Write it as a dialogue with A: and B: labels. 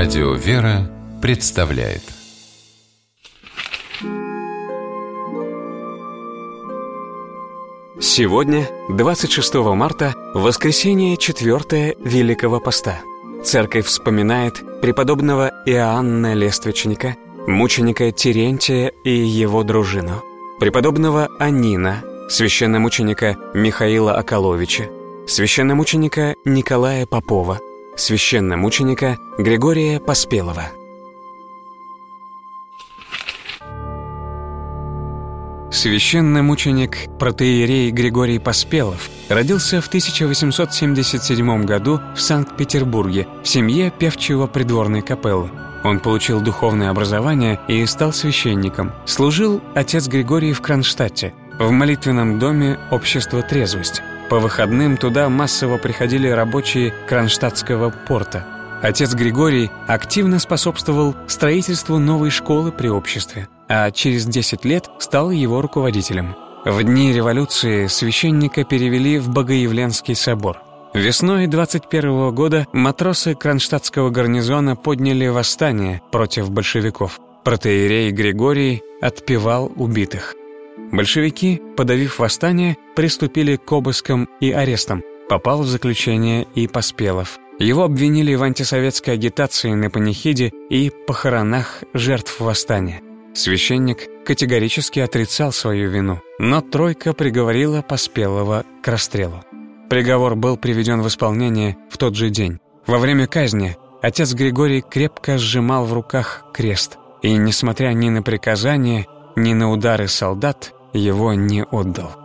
A: Радио «Вера» представляет.
B: Сегодня, 26 марта, воскресенье 4 Великого Поста. Церковь вспоминает преподобного Иоанна Лествичника, мученика Терентия и его дружину, преподобного Анина, священномученика Михаила Околовича, священномученика Николая Попова, священномученика Григория Поспелого. Священномученик протоиерей Григорий Поспелов родился в 1877 году в Санкт-Петербурге в семье певчего придворной капеллы. Он получил духовное образование и стал священником. Служил отец Григорий в Кронштадте, в молитвенном доме общества «Трезвость». По выходным туда массово приходили рабочие Кронштадтского порта. Отец Григорий активно способствовал строительству новой школы при обществе, а через 10 лет стал его руководителем. В дни революции священника перевели в Богоявленский собор. Весной 21 года матросы Кронштадтского гарнизона подняли восстание против большевиков. Протоиерей Григорий отпевал убитых. Большевики, подавив восстание, приступили к обыскам и арестам. Попал в заключение и Поспелов. Его обвинили в антисоветской агитации на панихиде и похоронах жертв восстания. Священник категорически отрицал свою вину, но тройка приговорила Поспелова к расстрелу. Приговор был приведен в исполнение в тот же день. Во время казни отец Григорий крепко сжимал в руках крест и, несмотря ни на приказания, ни на удары солдат, его не отдал.